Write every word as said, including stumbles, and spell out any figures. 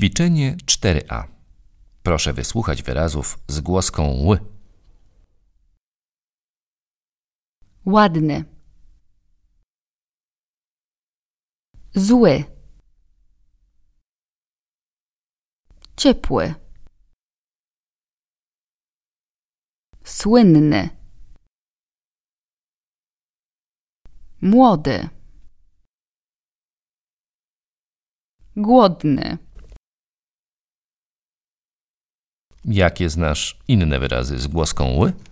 Ćwiczenie cztery a. Proszę wysłuchać wyrazów z głoską ł. Ładny. Zły. Ciepły. Słynny. Młody. Głodny. Jakie znasz inne wyrazy z głoską ł?